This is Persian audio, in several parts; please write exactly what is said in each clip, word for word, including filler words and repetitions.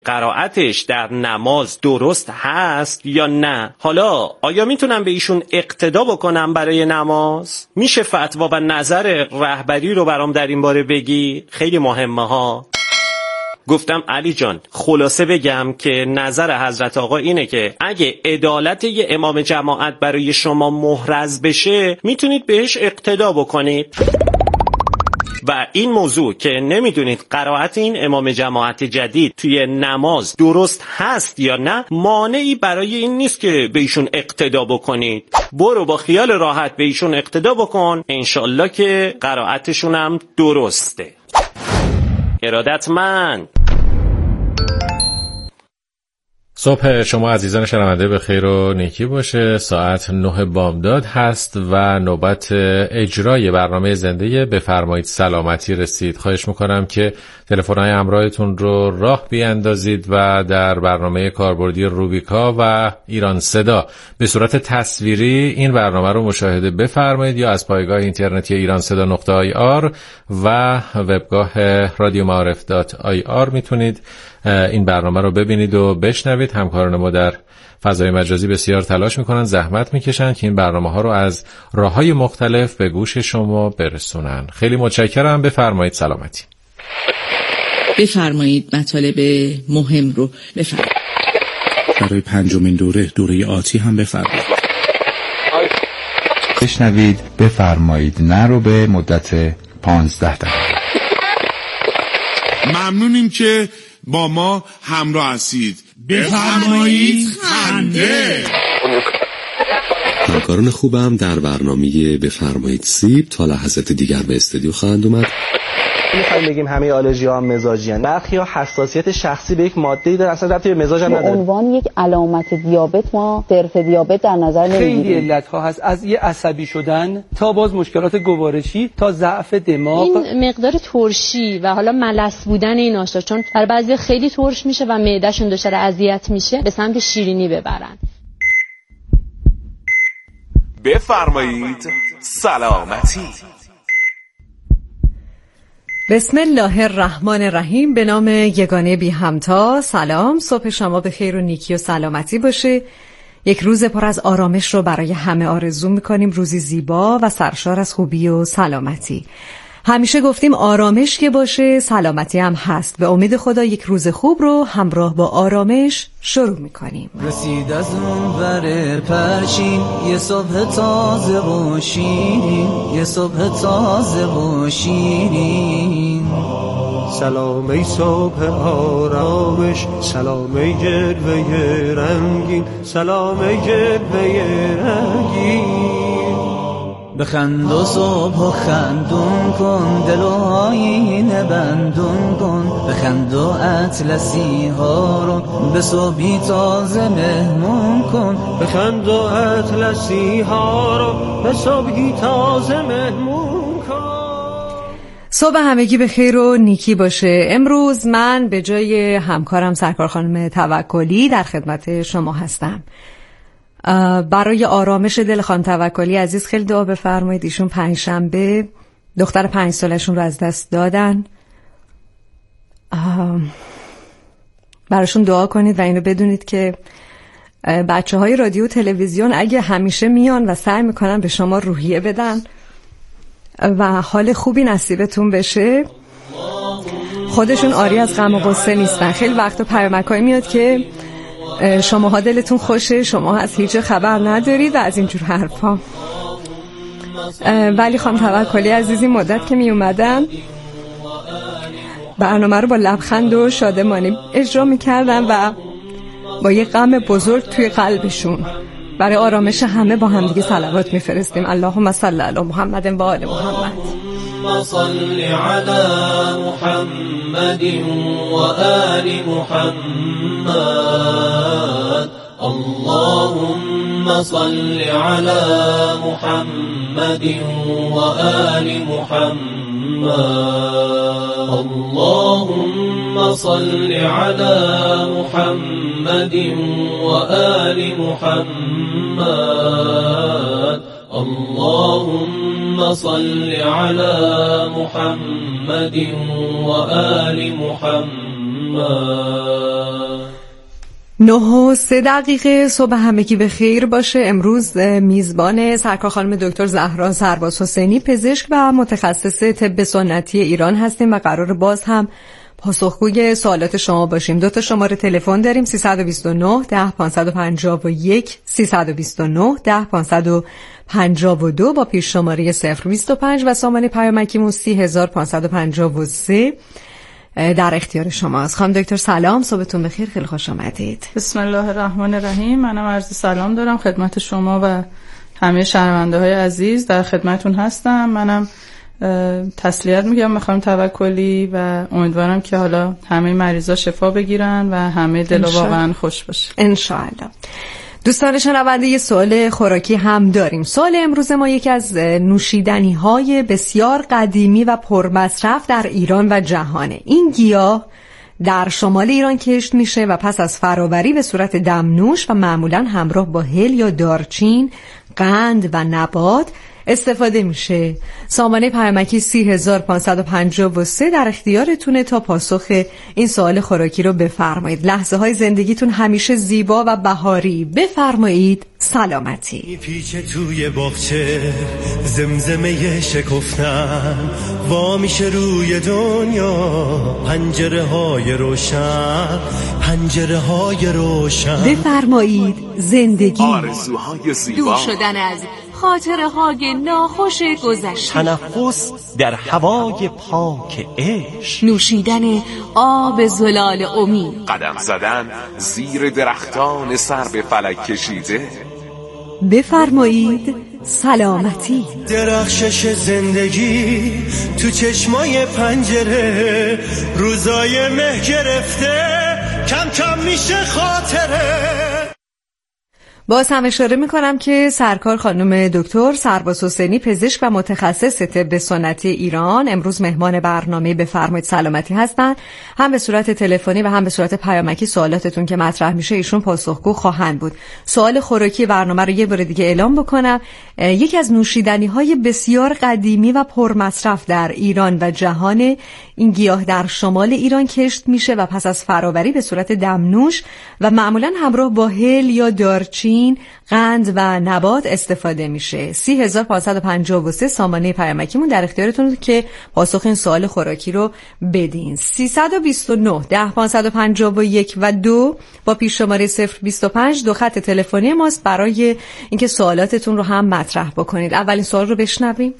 قرائتش در نماز درست هست یا نه. حالا آیا میتونم به ایشون اقتدا بکنم برای نماز؟ میشه فتوا و نظر رهبری رو برام در این باره بگی؟ خیلی مهمه ها. گفتم علی جان خلاصه بگم که نظر حضرت آقا اینه که اگه عدالت یه امام جماعت برای شما محرز بشه میتونید بهش اقتدا بکنید و این موضوع که نمیدونید قرائت این امام جماعت جدید توی نماز درست هست یا نه مانعی برای این نیست که به ایشون اقتدا بکنید. برو با خیال راحت به ایشون اقتدا بکن، انشالله که قرائتشون هم درسته. ارادتمند. صبح شما عزیزان شنونده به خیر و نیکی باشه. ساعت نه بامداد هست و نوبت اجرای برنامه زنده بفرمایید سلامتی رسید. خواهش میکنم که تلفن‌های همراهتون رو راه بیاندازید و در برنامه کاربردی روبیکا و ایران صدا به صورت تصویری این برنامه رو مشاهده بفرمایید یا از پایگاه اینترنتی ایران صدا نقطه آی آر و وبگاه رادیو معارف دات آی آر میتونید این برنامه رو ببینید و بشنوید. همکاران ما در فضای مجازی بسیار تلاش میکنن، زحمت میکشن که این برنامه ها رو از راههای مختلف به گوش شما برسونن. خیلی متشکرم. بفرمایید سلامتی. بفرمایید مطالب مهم رو بفرمایید. برای پنجمین دوره دوره آتی هم بفرمایید. بشنوید بفرمایید نه رو به مدت پانزده دقیقه. ممنونیم که با ما همراه هستید. بفرمایید خنده. همکاران خوبم در برنامه بفرمایید سیب تا لحظات دیگر به استودیو خواهند اومد. میخوایم بگیم همه آلرژی ها هم مزاجی هستند. برخی ها حساسیت شخصی به یک ماده‌ای دارن اصلا ربطی به مزاج هم نداره. به عنوان یک علامت دیابت ما صرف دیابت در نظر نمیگیریم. خیلی علت ها هست، از یه عصبی شدن تا باز مشکلات گوارشی تا ضعف دماغ. این مقدار ترشی و حالا ملس بودن این آشا چون برای بعضی خیلی ترش میشه و معدهشون دچار اذیت میشه به سمت شیرینی ببرن. بفرمایید سلامتی. بسم الله الرحمن الرحیم. به نام یگانه بی همتا. سلام، صبح شما به خیر و نیکی و سلامتی باشه. یک روز پر از آرامش رو برای همه آرزو میکنیم، روزی زیبا و سرشار از خوبی و سلامتی. همیشه گفتیم آرامش که باشه سلامتی هم هست. به امید خدا یک روز خوب رو همراه با آرامش شروع میکنیم. رسید از اون بر پرچین یه صبح تازه و شیرین، یه صبح تازه و شیرین. سلام ای صبح آرامش، سلام ای جلوه رنگین، سلام ای جلوه رنگین. بخند و صبح و خندون کن، دل و آینه بندون کن. بخند و اطلسی ها رو به صبحی تازه مهمون کن. بخند و اطلسی ها رو به صبحی تازه مهمون کن. صبح همگی به خیر و نیکی باشه. امروز من به جای همکارم سرکار خانم توکلی در خدمت شما هستم. برای آرامش دل خانم توکلی عزیز خیلی دعا بفرمایید. ایشون پنجشنبه دختر پنج سالشون رو از دست دادن. براشون دعا کنید و اینو بدونید که بچه های رادیو و تلویزیون اگه همیشه میان و سعی میکنن به شما روحیه بدن و حال خوبی نصیبتون بشه، خودشون آری از غم و غصه نیستن. خیلی وقتا پیامکایی میاد که شماها دلتون خوشه، شما از هیچ خبر ندارید و از اینجور حرفا. ولی خانم توکلی عزیزی مدت که می اومدن برنامه رو با لبخند و شادمانی اجرا میکردن و با یه غم بزرگ توی قلبشون. برای آرامش همه با هم دیگه صلوات میفرستیم. اللهم صل علی محمد و آل محمد. اللهم صل علی محمد و آل محمد. اللهم صل علی محمد و آل محمد. اللهم صل علی محمد و آل محمد. اللهم صل علی محمد و آل محمد. نه و سه دقیقه صبح همگی به خیر باشه. امروز میزبان سرکار خانم دکتر زهرا سرباز حسینی، پزشک و متخصص طب سنتی ایران هستیم و قرار باز هم پاسخگوی سوالات شما باشیم. دو تا شماره تلفن داریم: سیصد و بیست و نه ده پانصد و پنجاه و یک، سیصد و بیست و نه ده پانصد و پنجاه و دو با پیش شماره صفر بیست و پنج و سامانه پیامکیمون سی هزار پانصد و پنجاه و سه در اختیار شماست. خانم دکتر سلام، صبحتون بخیر، خیلی خوش آمدید. بسم الله الرحمن الرحیم. منم عرض سلام دارم خدمت شما و همه شنونده های عزیز، در خدمتون هستم. منم تسلیت میگم به خانم توکلی و امیدوارم که حالا همه مریضا شفا بگیرن و همه دل واقعا خوش باشه ان شاء الله. دوستان شنونده، یه سوال خوراکی هم داریم. سوال امروز ما یکی از نوشیدنی های بسیار قدیمی و پرمصرف در ایران و جهانه. این گیاه در شمال ایران کشت میشه و پس از فراوری به صورت دمنوش و معمولا همراه با هل یا دارچین، قند و نبات استفاده میشه. سامانه پیامکی سی هزار پانصد و پنجاه و سه در اختیارتونه تا پاسخ این سوال خوراکی رو بفرمایید. لحظه های زندگیتون همیشه زیبا و بهاری. بفرمایید. سلامتی. پیچه توی باغچه زمزمه شکفتن وا میشه روی دنیا، پنجره های روشن، پنجره های روشن. بفرمایید. زندگی، آرزوهای زیبا، دور شدن از خاطره های ناخوش گذشته، تنفس در هوای پاک عشق، نوشیدن آب زلال امید، قدم زدن زیر درختان سر به فلک کشیده. بفرمایید. سلامتی. درخشش زندگی تو چشمای پنجره، روزای مه گرفته کم کم میشه خاطره. باز هم اشاره میکنم که سرکار خانم دکتر سرباز حسینی، پزشک و متخصص طب سنتی ایران، امروز مهمان برنامه بفرمایید سلامتی هستند. هم به صورت تلفنی و هم به صورت پیامکی سوالاتتون که مطرح میشه ایشون پاسخگو خواهند بود. سوال خوراکی برنامه رو یه بار دیگه اعلام بکنم. یکی از نوشیدنی های بسیار قدیمی و پرمصرف در ایران و جهان. این گیاه در شمال ایران کشت میشه و پس از فراوری به صورت دمنوش و معمولا همراه با هل یا دارچین، قند و نبات استفاده میشه. سی هزار پانصد و پنجاه و سه سامانه پیامکیمون در اختیارتون که پاسخ این سوال خوراکی رو بدین. سیصد و بیست و نه ده پانصد و پنجاه و یک و دو با پیش شماره صفر بیست و پنج دو خط تلفنی ماست برای اینکه سوالاتتون رو هم مطرح بکنید. اولین سوال رو بشنویم.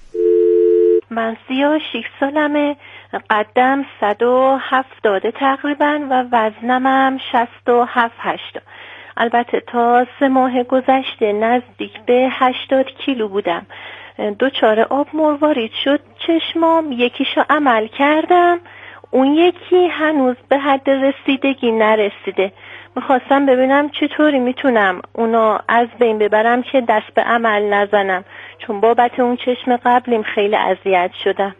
من سی و شش سالمه، قدم صد و هفتاد تقریبا و وزنم هم شصت و هفت هشتاد. البته تا سه ماه گذشته نزدیک به هشتاد کیلو بودم. دوچار آب مروارید شد چشمام، یکیشو عمل کردم، اون یکی هنوز به حد رسیدگی نرسیده. میخواستم ببینم چطوری میتونم اونا از بین ببرم که دست به عمل نزنم، چون بابت اون چشم قبلیم خیلی اذیت شدم.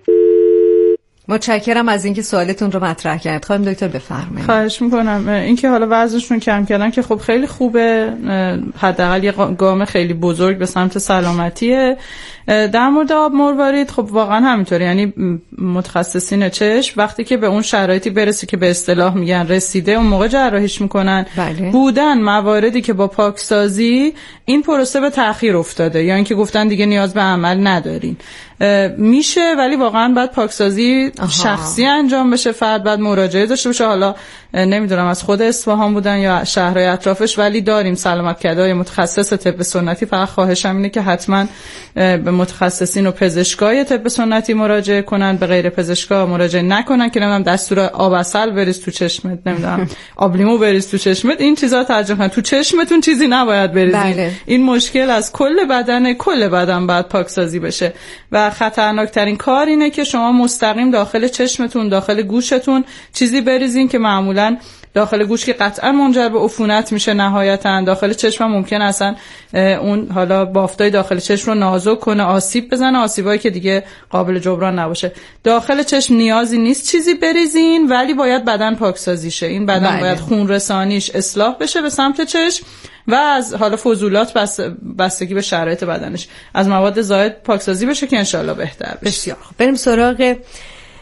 متشکرم از اینکه سوالتون رو مطرح کردید. خانم دکتر بفرمایید. خواهش میکنم. اینکه حالا وزنشون کم کردن که خب خیلی خوبه، حداقل یه گام خیلی بزرگ به سمت سلامتیه. در مورد آب مروارید خب واقعا همینطوره، یعنی متخصصین چشم وقتی که به اون شرایطی برسه که به اصطلاح میگن رسیده، اون موقع جراحیش میکنن. بله. بودن مواردی که با پاکسازی این پروسه به تأخیر افتاده یا اینکه گفتن دیگه نیاز به عمل ندارین، میشه، ولی واقعا باید پاکسازی آها. شخصی انجام بشه، فرد باید مراجعه داشته باشه. حالا نمیدونم از خود اصفهان بودن یا شهرهای اطرافش، ولی داریم سلامتکدهای متخصص طب سنتی. فقط خواهشم اینه که حتما به متخصصین و پزشکای طب سنتی مراجعه کنن، به غیر پزشکا مراجعه نکنن که نمیدونم دستور آب عسل بریز تو چشمت، نمیدونم آب لیمو بریز تو چشمت، این چیزا ترجمه کنن. تو چشمتون چیزی نباید بریزین. بله. این مشکل از کل بدن، کل بدن باید پاکسازی بشه و خطرناکترین کار اینه که شما مستقیم داخل چشمتون، داخل گوشتون چیزی بریزین که معمولاً داخل گوش که قطعا منجر به عفونت میشه، نهایتاً داخل چشم ممکن اصلا اون حالا بافتای داخل چشم رو نازک کنه، آسیب بزنه، آسیبایی که دیگه قابل جبران نباشه. داخل چشم نیازی نیست چیزی بریزین، ولی باید بدن پاکسازی شه. این بدن بله. باید خون رسانیش اصلاح بشه به سمت چشم و از حالا فضولات بس بستگی به شرایط بدنش از مواد زائد پاکسازی بشه که انشالله بهتر بشه. بسیار خوب. بریم سراغ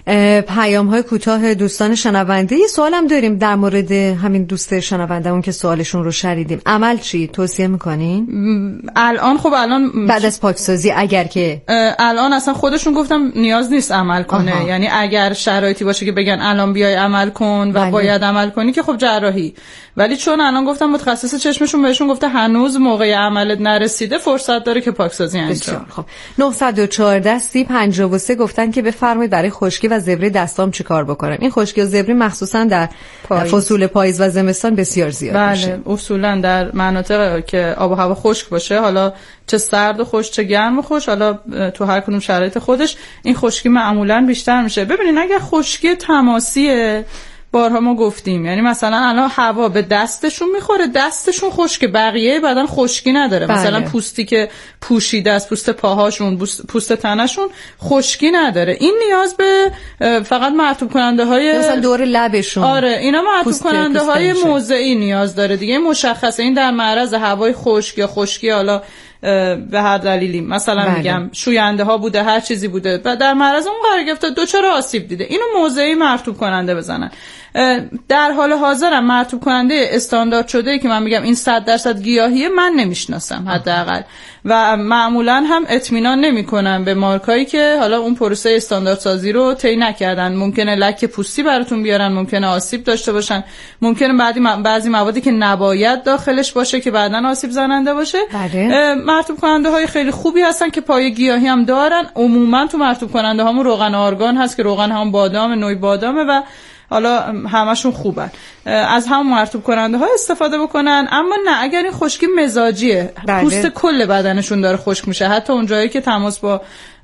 پیام های کوتاه دوستان شنونده. یه سوالم داریم در مورد همین دوست شنونده اون که سوالشون رو شنیدیم. عمل چی توصیه میکنین؟ الان خب الان بعد از پاکسازی اگر که الان اصلا خودشون گفتم نیاز نیست عمل کنه. آها. یعنی اگر شرایطی باشه که بگن الان بیای عمل کن و بله. باید عمل کنی که خب جراحی، ولی چون الان گفتم متخصص چشمشون بهشون گفته هنوز موقع عملت نرسیده فرصت داره که پاکسازی انجام. خب نه یک چهار سی پنجاه و سه گفتن که بفرمایید برای خشکی و زبری دستام چیکار بکنم؟ این خشکی و زبری مخصوصا در پاییز. فصول پاییز و زمستان بسیار زیاد بله. میشه. اصولا در مناطق که آب و هوا خشک باشه، حالا چه سرد و خشک چه گرم و خشک، حالا تو هر کدوم شرایط خودش این خشکی معمولا بیشتر میشه. ببینید اگر خشکی تماسیه، بارها ما گفتیم، یعنی مثلا الان هوا به دستشون میخوره، دستشون خشک، بقیه بدن خشکی نداره. بله. مثلا پوستی که پوشیده است، پوست پاهاشون، پوست تنشون خشکی نداره. این نیاز به فقط مرطوب کننده های مثلا دور لبشون، آره اینا مرطوب کننده های موضعی نیاز داره دیگه. مشخصه این در معرض هوای خشک یا خشکی، حالا به هر دلیلی مثلا بله. میگم شوینده ها بوده، هر چیزی بوده و در معرض اون قرار گرفته، دچار آسیب دیده، اینو موضعی مرطوب کننده بزنن. در حال حاضرم مرطوب کننده استاندارد شده که من میگم این صد درصد گیاهیه من نمیشناسم حداقل، و معمولا هم اطمینان نمیکنم به مارکایی که حالا اون پروسه استاندارد سازی رو طی نکردن. ممکنه لکه پوستی براتون بیارن، ممکنه آسیب داشته باشن، ممکنه بعضی بعضی موادی که نباید داخلش باشه که بعداً آسیب زننده باشه. بله. مرطوب کننده های خیلی خوبی هستن که پایه گیاهی هم دارن. عموما تو مرطوب کننده هامون روغن آرگان هست که روغن هم بادام نوع بادامه و حالا همشون خوبن. از هم مرطوب کننده ها استفاده بکنن. اما نه اگر این خشکی مزاجیه، پوست کل بدنشون داره خشک میشه، حتی اون جایی که تماس با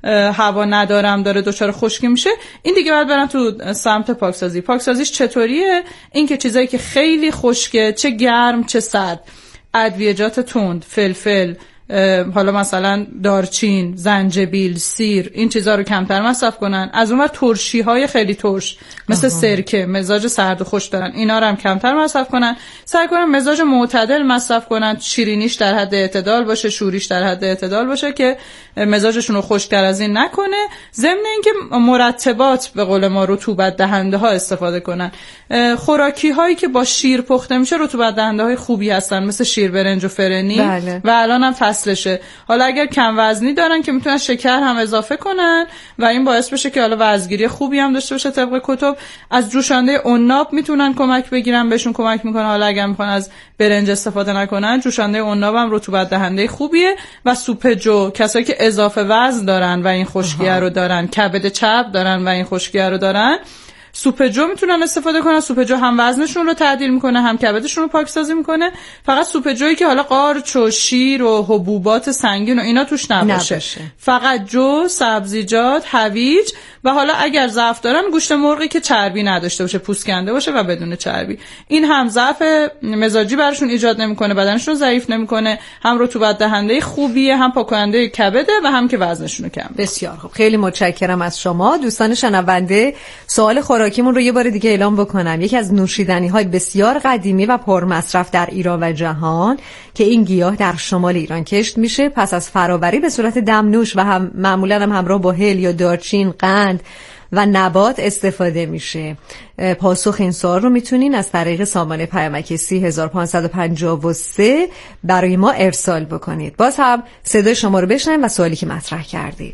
هوا ندارم داره دچار خشکی میشه، این دیگه باید برن تو سمت پاکسازی. پاکسازیش چطوریه؟ این که چیزایی که خیلی خشکه، چه گرم چه سرد، ادویجات تند، فلفل، حالا مثلا دارچین، زنجبیل، سیر، این چیزا رو کمتر مصرف کنن. از اونور ترشی های خیلی ترش مثل آها. سرکه، مزاج سرد و خشک دارن، اینا رو هم کمتر مصرف کنن. سعی کنن مزاج معتدل مصرف کنن، شیرینیش در حد اعتدال باشه، شوریش در حد اعتدال باشه که مزاجشون رو خشک‌تر از این نکنه. ضمن اینکه مرطبات به قول ما رطوبت دهنده ها استفاده کنن. خوراکی هایی که با شیر پخته میشه رطوبت دهنده های خوبی هستن، مثل شیر برنج و فرنی. بله. و الان هم فصلشه. حالا اگر کم وزنی دارن که میتونن شکر هم اضافه کنن و این باعث بشه که حالا وزنگیری خوبی هم داشته باشه. طبق کتب از جوشانده عناب میتونن کمک بگیرن، بهشون کمک میکنه. حالا اگر میخوان از برنج استفاده نکنن، جوشانده عناب هم رطوبت دهنده خوبیه. و سوپ جو، کسایی که اضافه وزن دارن و این خشکیه رو دارن، کبد چرب دارن و این خشکیه رو دارن، سوپ جو میتونن استفاده کنن. سوپ جو هم وزنشون رو تعدیل میکنه، هم کبدشون رو پاکسازی میکنه. فقط سوپ جویی که حالا قارچ و شیر و حبوبات سنگین و اینا توش نباشه, نباشه. فقط جو، سبزیجات، هویج و حالا اگر ضعف دارن گوشت مرغی که چربی نداشته باشه، پوست کنده باشه و بدون چربی. این هم ضعف مزاجی براشون ایجاد نمیکنه، بدنشون ضعیف نمیکنه، هم رطوبت دهنده خوبیه، هم پاککننده کبده و هم که وزنشون رو کم. بسیار خوب، خیلی متشکرم از شما. دوستان شنونده، سوال خوراکیمون رو یه بار دیگه اعلام بکنم. یکی از نوشیدنی‌های بسیار قدیمی و پرمصرف در ایران و جهان که این گیاه در شمال ایران کشت میشه، پس از فراوری به صورت دمنوش و هم معمولاً هم همراه با هل یا دارچین، قند و نبات استفاده میشه. پاسخ این سوال رو میتونین از طریق سامانه پیامک سی هزار و پانصد و پنجاه و سه برای ما ارسال بکنید. باز هم صدای شما رو بشنویم و سوالی که مطرح کردید.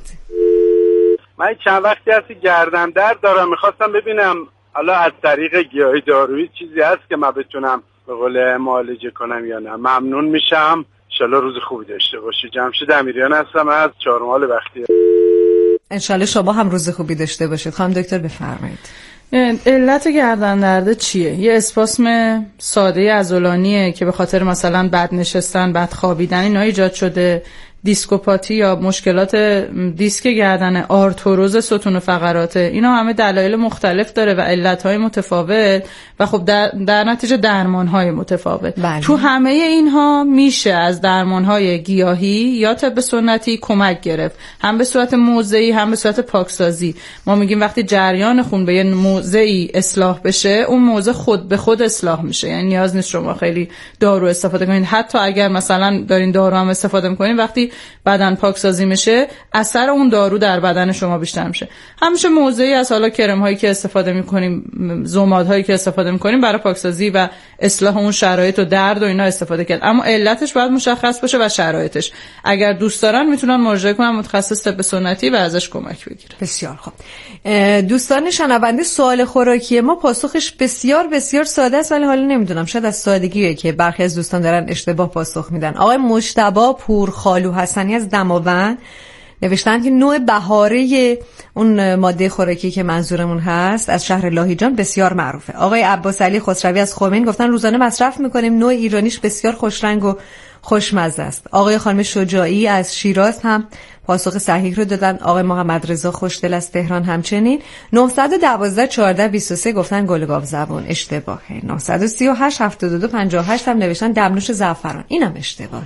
من چند وقتی هستی گردن درد دارم، میخواستم ببینم حالا از طریق گیاهی دارویی چیزی هست که من بتونم به قول معالجه کنم یا نه. ممنون میشم. انشالله روز خوبی داشته باشی. جمشید امیریان هستم از چهارمحال بختیاری. انشالله شما هم روز خوبی داشته باشید. خانم دکتر بفرمایید. علت گردن درد چیه؟ یه اسپاسم ساده عضلانیه که به خاطر مثلا بد نشستن، بد خوابیدن اینا ایجاد شده، دیسکوپاتی یا مشکلات دیسک گردن، آرتروز ستون فقرات، اینا همه دلایل مختلف داره و علتهای متفاوت و خب در, در نتیجه درمانهای متفاوت. بله. تو همه اینها میشه از درمانهای گیاهی یا طب سنتی کمک گرفت، هم به صورت موضعی هم به صورت پاکسازی. ما میگیم وقتی جریان خون به یه موضعی اصلاح بشه، اون موضع خود به خود اصلاح میشه. یعنی نیاز نیست شما خیلی دارو استفاده کنید. حتی اگر مثلا دارین دارو هم استفاده میکنین، وقتی بدن پاکسازی میشه اثر اون دارو در بدن شما بیشتر میشه. همیشه موضعی از حالا کرم هایی که استفاده میکنیم، ضماد هایی که استفاده میکنیم برای پاکسازی و اصلاح اون شرایط و درد و اینا استفاده کرد، اما علتش باید مشخص باشه و شرایطش. اگر دوست دارن میتونن مراجعه کنن متخصص طب سنتی و ازش کمک بگیرن. بسیار خوب. دوستان شنونده، سوال خوراکی ما پاسخش بسیار بسیار ساده است، ولی حالا نمیدونم شاید از سادگیه که برخی از دوستان دارن اشتباه پاسخ میدن. آقای مجتبی پورخالو حسنی از دماوند نوشتن که نوع بهاره اون ماده خوراکی که منظورمون هست از شهر لاهیجان بسیار معروفه. آقای عباس علی خسروی از خمین گفتن روزانه مصرف میکنیم، نوع ایرانیش بسیار خوشرنگ و خوشمزه است. آقای خانم شجاعی از شیراز هم پاسخ صحیح رو دادن. آقای محمد رضا خوشدل از تهران همچنین. نه یک دو چهارده بیست و سه گفتن گل گاو زبون، اشتباهه. نه سه هشت هفتاد و دو پنجاه و هشت هم نوشتن دمنوش زعفران، اینم اشتباهه.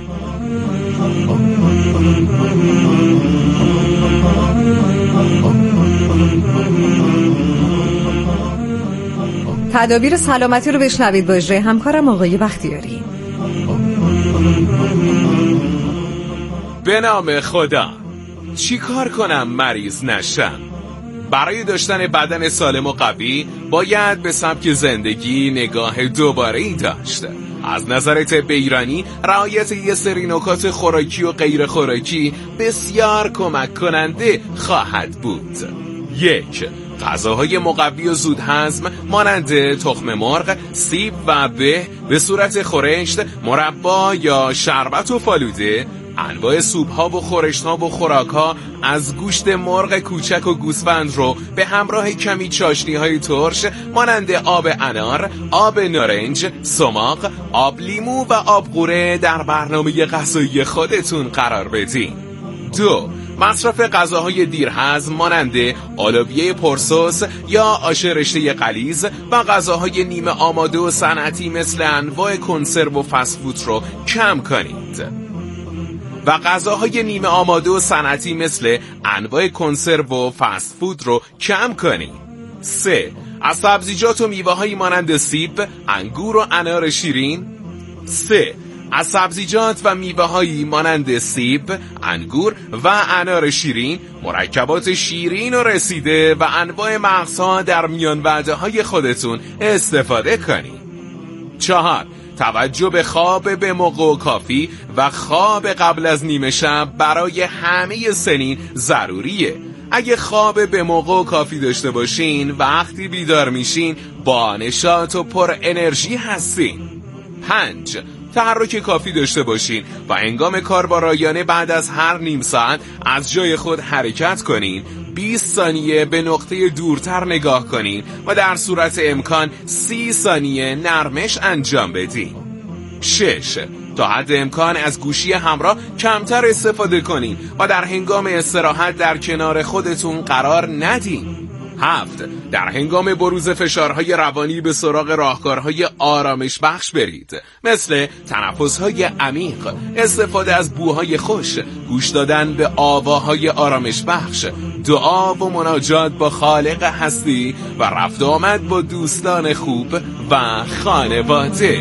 تدابیر سلامتی رو بشنوید با اجرای همکارم آقای بختیاری. به نام خدا، چی کار کنم مریض نشم؟ برای داشتن بدن سالم و قوی باید به سبک زندگی نگاه دوباره‌ای داشت. از نظر طب ایرانی رعایت یه سری نکات خوراکی و غیر خوراکی بسیار کمک کننده خواهد بود. یک، غذاهای مقوی و زود هضم مانند تخم مرغ، سیب و به به صورت خورشت، مربا یا شربت و فالوده. انواع سوپ‌ها و خورشت‌ها و خوراک‌ها از گوشت مرغ کوچک و گوسفند رو به همراه کمی چاشنی‌های ترش مانند آب انار، آب نارنج، سماق، آب لیمو و آب قوره در برنامه غذایی خودتون قرار بدین. دو، مصرف غذاهای دیرهضم مانند آلوبیه پرسس یا آش رشته غلیظ و غذاهای نیمه آماده و صنعتی مثل انواع کنسرو و فست فود رو کم کنید. و غذاهای نیمه آماده و صنعتی مثل انواع کنسرو و فست فود رو کم کنید. سه، از سبزیجات و میوه‌هایی مانند سیب، انگور و انار شیرین. سه، از سبزیجات و میوه‌هایی مانند سیب، انگور و انار شیرین، مرکبات شیرین و رسیده و انواع مغزها در میان وعده‌های خودتون استفاده کنید. چهار، توجه به خواب به موقع و کافی و خواب قبل از نیمه شب برای همه سنین ضروریه. اگه خواب به موقع و کافی داشته باشین، وقتی بیدار میشین با نشاط و پر انرژی هستین. پنج، تحرک کافی داشته باشین و هنگام کار با رایانه بعد از هر نیم ساعت از جای خود حرکت کنین. بیست ثانیه به نقطه دورتر نگاه کنین و در صورت امکان سی ثانیه نرمش انجام بدین. شش، تا حد امکان از گوشی همراه کمتر استفاده کنین و در هنگام استراحت در کنار خودتون قرار ندین. هفت، در هنگام بروز فشارهای روانی به سراغ راهکارهای آرامش بخش برید، مثل تنفس‌های عمیق، استفاده از بوهای خوش، گوش دادن به آواهای آرامش بخش، دعا و مناجات با خالق هستی و رفت آمد با دوستان خوب و خانواده.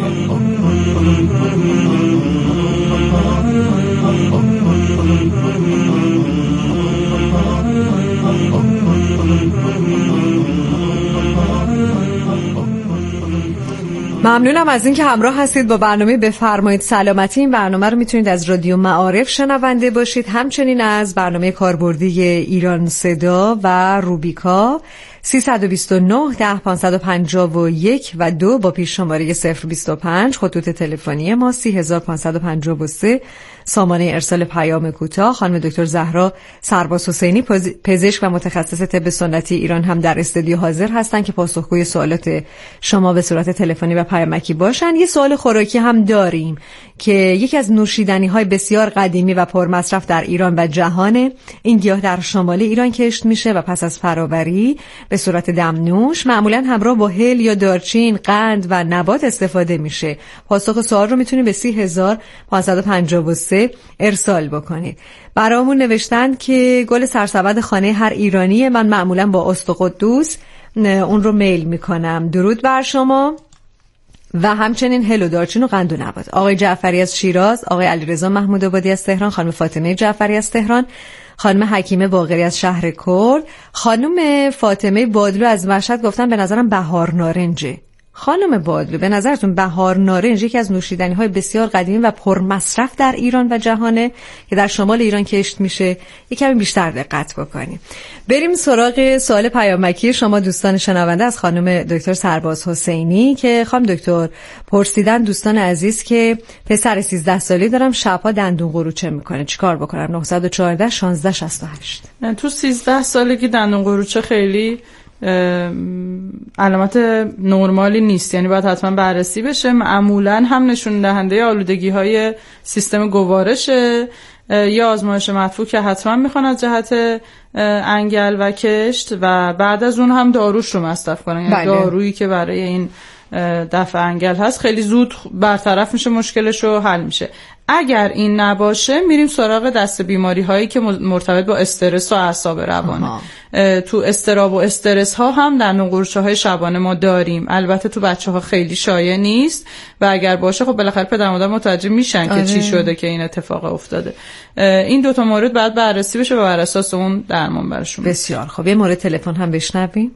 ممنونم از اینکه همراه هستید با برنامه بفرمایید سلامتی. این برنامه رو میتونید از رادیو معارف شنونده باشید، همچنین از برنامه کاربردی ایران صدا و روبیکا سیصد و بیست و نه ده پانصد و پنجاه و یک و دو با پیش شماره صفر بیست و پنج. خطوط تلفنی ما سی هزار پانصد و پنجاه و سه. سامانه ارسال پیام کوتاه. خانم دکتر زهرا سرباز حسینی پزشک و متخصص طب سنتی ایران هم در استودیو حاضر هستن که پاسخگوی سوالات شما به صورت تلفنی و پیامکی باشن. یه سوال خوراکی هم داریم که یکی از نوشیدنی های بسیار قدیمی و پرمصرف در ایران و جهان. این گیاه در شمال ایران کشت میشه و پس از فراوری به صورت دمنوش معمولا همراه با هل یا دارچین، قند و نبات استفاده میشه. پاسخ سوال رو میتونید به سی هزار پانصد و پنجاه و سه ارسال بکنید. برامون نوشتن که گل سرسبد خانه هر ایرانی، من معمولا با است و قدوس اون رو میل میکنم. درود بر شما. و همچنین هلو دارچین و قند و نبات. آقای جعفری از شیراز، آقای علیرضا محمود آبادی از تهران، خانم فاطمه جعفری از تهران، خانم حکیمه باقری از شهر کرد، خانم فاطمه بادلو از مشهد گفتن به نظرم بهار نارنجه. خانم بادلو، به نظرتون بهار نارنج یکی از نوشیدنی‌های بسیار قدیمی و پرمصرف در ایران و جهانه که در شمال ایران کشت میشه؟ یک کمی بیشتر دقت بکنیم. بریم سراغ سوال پیامکی شما دوستان شنونده از خانم دکتر سرباز حسینی که خانم دکتر پرسیدن دوستان عزیز که پسر سیزده ساله دارم، شب‌ها دندون قروچه میکنه، چیکار بکنم؟ نه یک چهار شانزده شصت و هشت. تو سیزده سالگی دندون قروچه خیلی علامت نرمالی نیست، یعنی باید حتما بررسی بشه. معمولا هم نشون دهنده آلودگی های سیستم گوارشه یا آزمایش مدفوع که حتما میخوان از جهت انگل و کشت و بعد از اون هم داروش رو مصرف کنن. یعنی دارویی که برای این دفع انگل هست خیلی زود برطرف میشه، مشکلش رو حل میشه. اگر این نباشه میریم سراغ دسته بیماری هایی که مرتبط با استرس و اعصاب روانه. تو استراب و استرس ها هم دندون قروچه های شبانه ما داریم. البته تو بچه ها خیلی شایع نیست و اگر باشه خب بالاخره پدر مادر متوجه میشن آره. که چی شده که این اتفاق افتاده. این دوتا مورد باید بررسی بشه و بر اساس اون درمان برشون. بسیار خب، یه مورد تلفن هم بشنویم.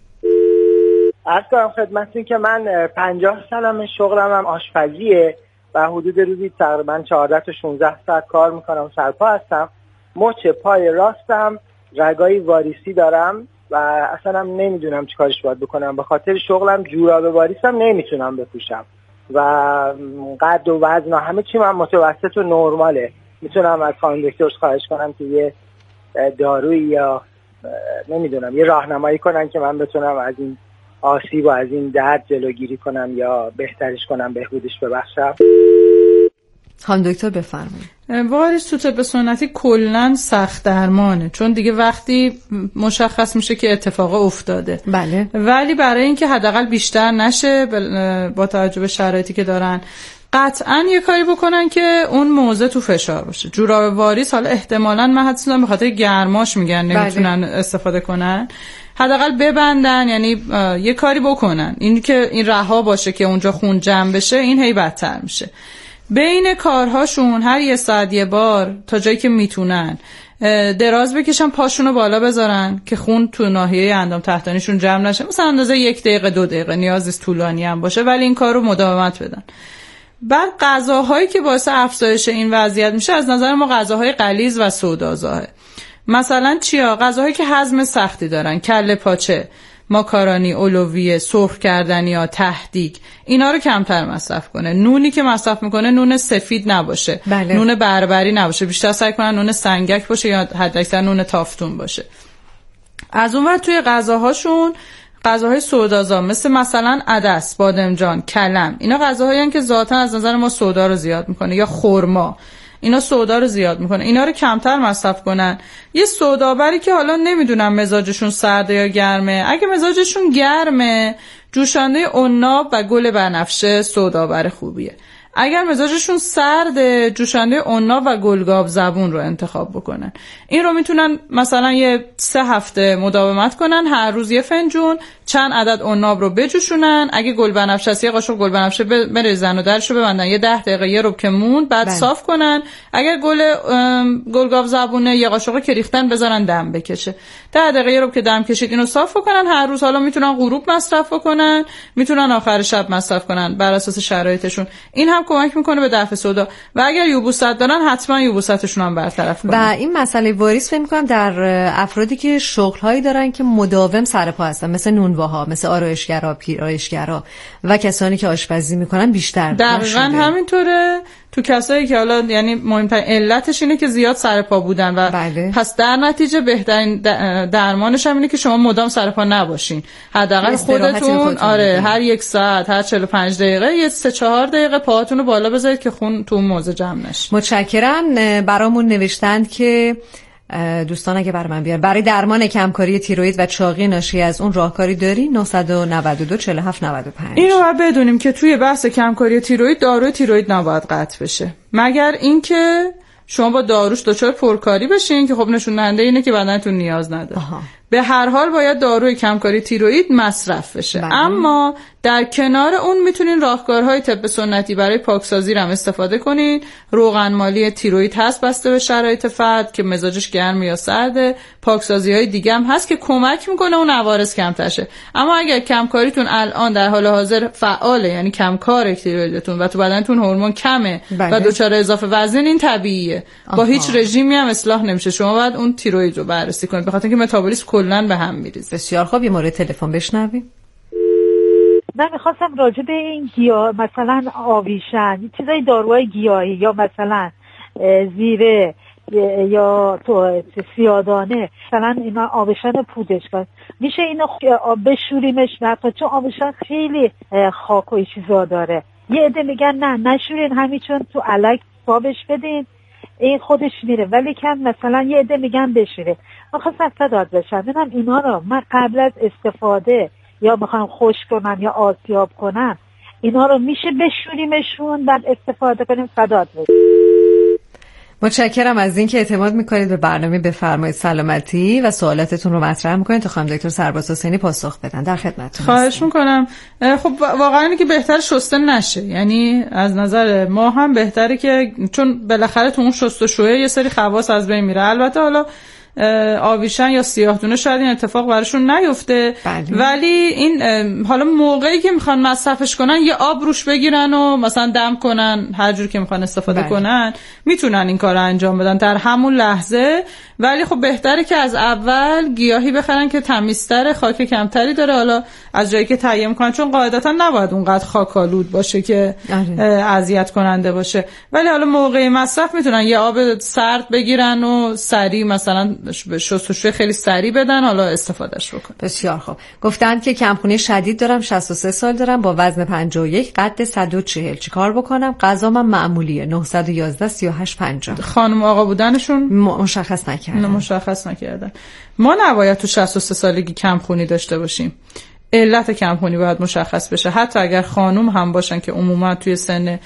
عرض کنم خدمتتون که من پنجاه سالمه، شغلم هم آشپزیه و حدود روزی تقریبا چهارده تا شانزده ساعت کار میکنم، سرپا هستم. مچ پای راستم رگای واریسی دارم و اصلا هم نمیدونم چی کارش باید بکنم. به خاطر شغلم جوراب واریسم نمیتونم بپوشم و قد و وزن و همه چی من متوسط و نرماله. میتونم از خانم دکتر خواهش کنم که یه دارویی یا نمیدونم یه راهنمایی کنن که من بتونم از این آسیب و از این درد جلوگیری کنم یا بهترش کنم، بهبودش ببخشم. خانم دکتر بفرمایید. واریس تو طب سنتی کلاً سخت درمانه، چون دیگه وقتی مشخص میشه که اتفاق افتاده. بله. ولی برای اینکه حداقل بیشتر نشه با توجه به شرایطی که دارن، قطعاً یه کاری بکنن که اون موضع تو فشار باشه. جوراب واریس حالا احتمالاً من حدسم به خاطر گرماش میگن نمیتونن بله. استفاده کنن. حداقل ببندن، یعنی یه کاری بکنن. این که این رها باشه که اونجا خون جمع بشه، این هی بدتر میشه. بین کارهاشون هر یه ساعت یه بار تا جایی که میتونن دراز بکشن، پاشونو بالا بذارن که خون تو ناحیه اندام تحتانیشون جمع نشه. مثلا اندازه یک دقیقه دو دقیقه، نیاز نیست طولانی هم باشه، ولی این کار رو مداومت بدن. بعد غذاهایی که باعث افزایش این وضعیت میشه از نظر ما غذاهای غلیظ و سودازاه. مثلا چیا؟ غذاهایی که هضم سختی دارن، کله پاچه، ماکارونی، اولویه، سرخ کردنی یا تهدیگ، اینا رو کمتر مصرف کنه. نونی که مصرف میکنه نون سفید نباشه، بله. نون بربری نباشه، بیشتر سعی کنن نون سنگک باشه یا حداکثر نون تافتون باشه. از اون ور توی غذاهاشون غذاهای سودازا مثل مثلا عدس، بادمجان، کلم، اینا غذاهایی هستن که ذاتاً از نظر ما سودا رو زیاد میکنه، یا خرما، اینا سودا رو زیاد میکنه. اینا رو کمتر مصرف کنن. یه سودابری که حالا نمیدونم مزاجشون سرده یا گرمه، اگه مزاجشون گرمه جوشانده عناب و گل بنفشه سودابر خوبیه. اگر مزاجشون سرده جوشانده عناب و گلگاب زبون رو انتخاب بکنن. این رو میتونن مثلا یه سه هفته مداومت کنن، هر روز یه فنجون چند عدد عناب رو بجوشونن. اگه گل بنفشه است یه قاشق گل بنفشه بریزن و درشو ببندن، یه ده دقیقه یه ربع که موند بعد بله. صاف کنن. اگر گل گلگاب زبونه یه قاشق که ریختن بذارن دم بکشه، ده دقیقه یه ربع که دم کشید اینو صاف کنن. هر روز حالا میتونن غروب مصرف کنن، میتونن آخر شب مصرف کنن بر اساس شرایطشون. این هم کمک میکنه به دفع سودا. و اگر یبوست دارن حتما یبوستشون هم برطرف کنن. و این مسئله واریس فکر میکنم در افرادی که شغل‌هایی دارن که مداوم سر پا هستن، مثل نونواها، مثل آرایشگرا، پیرایشگرا و کسانی که آشپزی میکنن بیشتر. دقیقاً همینطوره. تو کسایی که حالا یعنی مهمترین علتش اینه که زیاد سر پا بودن و بله. پس در نتیجه بهترین درمانش هم اینه که شما مدام سر پا نباشین. حداقل خودتون آره هر یک ساعت، هر چهل و پنج دقیقه یه سه چهار دقیقه پاهاتون رو بالا بذارید که خون تو موضع جمع نشه. متشکرم. برامون نوشتند که دوستان اگه برای من بیار برای درمان کمکاری تیروئید و چاقی ناشی از اون راهکاری داری؟ نه نه دو چهار هفت نه پنج. اینو باید بدونیم که توی بحث کمکاری تیروئید داروی تیروئید نباید قطع بشه، مگر اینکه شما با داروش دچار پرکاری بشین که خب نشون دهنده اینه که بدنتون نیاز نداره. به هر حال باید داروی کمکاری تیروئید مصرف بشه. بله. اما در کنار اون میتونین راهکارهای طب سنتی برای پاکسازی رو هم استفاده کنین. روغن مالی تیروئید هست بسته به شرایط فرد که مزاجش گرم یا سرده. پاکسازی‌های دیگه هم هست که کمک میکنه اون عوارض کمتر شه. اما اگر کمکاریتون الان در حال حاضر فعاله، یعنی کمکار تیروئیدتون و تو بدنتون هورمون کمه بله. و دچار اضافه وزن، این طبیعیه. آها. با هیچ رژیمی هم اصلاح نمیشه. شما باید اون تیروئید رو بررسی کنید، به خاطر اینکه متابولیسم کلا به هم میریزه. بسیار خوب، یه مورد تلفن بشنویم. من میخواستم راجع به این گیاه، مثلا آویشن، چیزای داروهای گیاهی یا مثلا زیره یا تو سیادانه، مثلا اینا آویشن پودش کن میشه اینو بشوریمش نکنه، چون آویشن خیلی خاک و چیزا داره. یه عده میگن نه نشورین، همین چون تو الک صابش بدین این خودش میره، ولی کم مثلا یه عده میگن بشوره. من خواستم فداد بشم ببینم اینا رو من قبل از استفاده یا میخوام خشک کنم یا آسیاب کنم، اینا رو میشه بشوریمشون بعد استفاده کنیم؟ فداد بشم. متشکرم از اینکه اعتماد میکنید به برنامه بفرمایید سلامتی و سوالاتتون رو مطرح میکنید تا خانم دکتر سرباز حسینی پاسخ بدن. در خدمتتون. خواهش میکنم. خب واقعا اینه که بهتر شسته نشه، یعنی از نظر ما هم بهتره که، چون بالاخره تو اون شستشویه یه سری خواص از بین میره. البته حالا آویشن یا سیاه‌دونه شاید این اتفاق براشون نیفته، بله. ولی این حالا موقعی که میخوان مصرفش کنن یه آب روش بگیرن و مثلا دم کنن، هر جور که میخوان استفاده بله. کنن میتونن این کار رو انجام بدن در همون لحظه. ولی خب بهتره که از اول گیاهی بخرن که تمیزتره، خاک کمتری داره، حالا از جایی که تهیه میکنن، چون قاعدتا نباید اونقدر خاک‌آلود باشه که اذیت کننده باشه. ولی حالا موقع مصرف میتونن یه آب سرد بگیرن و سریع مثلا شستشوی خیلی سریع بدن، حالا استفادهش بکن. بسیار خوب. گفتن که کمخونی شدید دارم، شصت و سه سال دارم، با وزن پنجاه و یک، قد صد و چهل. چیکار بکنم؟ غذام معمولیه، نه یک یک سی و هشت پنجاه. خانم آقا بودنشون مشخص نکردن. نه مشخص نکردن. ما نباید تو شصت و سه سالگی کمخونی داشته باشیم. علت کمخونی باید مشخص بشه، حتی اگر خانم هم باشن که عموما توی سن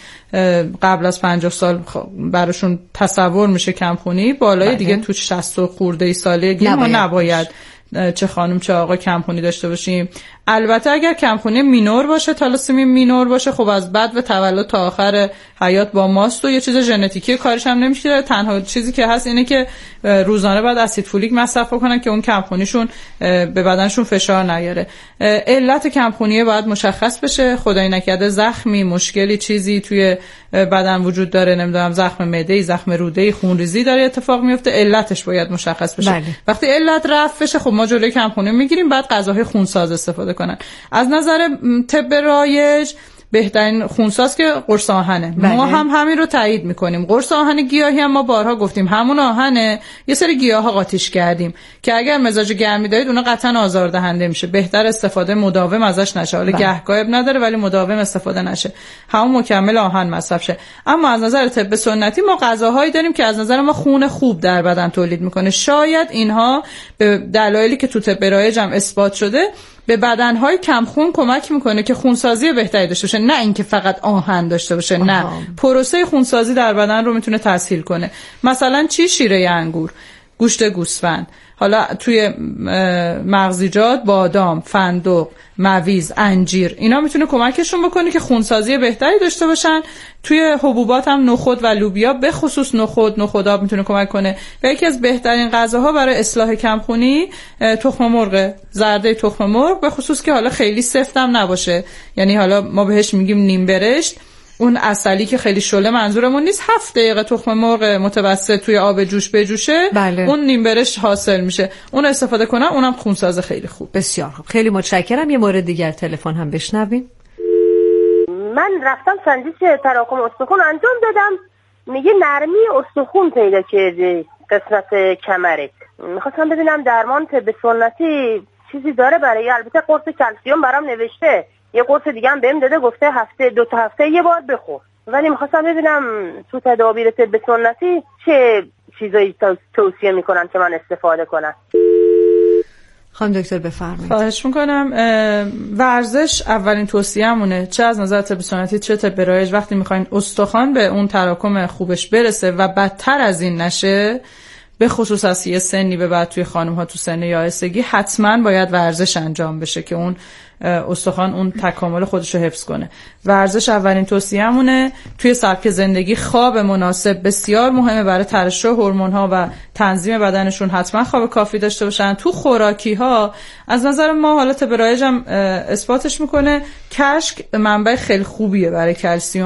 قبل از پنجاه سال براشون تصور میشه کمخونی، بالای بله. دیگه تو شصت خورده سالگی ما نباید چه خانم چه آقا کمخونی داشته باشیم. البته اگر کمخونی مینور باشه، تالاسمی مینور باشه، خب از بعد و تولد تا آخر حیات با ماست و یه چیز ژنتیکی کارش هم نمیشه. تنها چیزی که هست اینه که روزانه باید اسید فولیک مصرف کنن که اون کمخونیشون به بدنشون فشار نیاره. علت کمخونی باید مشخص بشه. خدای نکرده زخمی، مشکلی، چیزی توی بدن وجود داره، نمیدونم زخم معده‌ای، زخم روده‌ای، خونریزی داره اتفاق میفته، علتش باید مشخص بشه. بله. وقتی علت رفع بشه، خب ما جلوی کمخونی میگیریم، بعد غذاهای خونساز استفاده کنن. از نظر طب رایج بهترین خونساز که قرص آهنه. بله. ما هم همین رو تایید میکنیم. قرص آهن گیاهی هم ما بارها گفتیم همون آهنه، یه سری گیاها قاطیش کردیم که اگر مزاج گرمی دارید اونا قطعا آزاردهنده میشه، بهتر استفاده مداوم ازش نشه. حالا گهگاه نداره ولی مداوم استفاده نشه، همون مکمل آهن مصرف شه. اما از نظر طب سنتی ما غذاهایی داریم که از نظر ما خون خوب در بدن تولید میکنه. شاید اینها به دلایلی که تو طب رایج هم اثبات شده به بدنهای کمخون کمک میکنه که خونسازی بهتری داشته باشه، نه اینکه فقط آهن داشته باشه. آها. نه، پروسه خونسازی در بدن رو میتونه تسهیل کنه. مثلا چی؟ شیره انگور، گوشت گوسفند، حالا توی مغزیجات بادام، فندق، مویز، انجیر، اینا میتونه کمکشون بکنه که خونسازی بهتری داشته باشن. توی حبوبات هم نخود و لوبیا، به خصوص نخود، نخودآب میتونه کمک کنه. و یکی از بهترین غذاها برای اصلاح کمخونی تخم مرغ، زرده تخم مرغ، به خصوص که حالا خیلی سفت هم نباشه، یعنی حالا ما بهش میگیم نیم برشت، اون عسلی که خیلی شله منظورمون نیست، هفت دقیقه تخم مرغ متوسط توی آب جوش بجوشه. بله. اون نیم برش حاصل میشه، اون استفاده کنن، اونم خونساز خیلی خوب. بسیار خوب، خیلی متشکرم. یه مورد دیگر تلفن هم بشنویم. من رفتم سنجش تراکم استخوان انجام دادم، میگه نرمی استخوان پیدا کرده قسمت کمرت. میخواستم ببینم درمان طب سنتی چیزی داره برای، البته قرص کلسیم برام نوشته، یه قرص دیگه هم بهم داده، گفته هفته دو تا هفته یه بار بخور، ولی میخواستم ببینم تو تدابیر طب سنتی چه چیزایی توصیه میکنن که من استفاده کنم. خانم دکتر بفرمایید. خواهش میکنم. ورزش اولین توصیه‌مونه، چه از نظر طب سنتی چه طب رایج. وقتی میخواین استخوان به اون تراکم خوبش برسه و بدتر از این نشه، به خصوص از یه سنی به بعد توی خانم ها تو سن یائسگی حتما باید ورزش انجام بشه که اون استخوان اون تکامل خودش رو حفظ کنه. ورزش اولین توصیه‌مونه. توی سبک زندگی خواب مناسب بسیار مهمه برای ترشح هورمون‌ها و تنظیم بدنشون. حتما خواب کافی داشته باشن. تو خوراکی‌ها از نظر ما حالت برایج هم اثباتش میکنه کشک منبع خیلی خوبیه برای کلسیم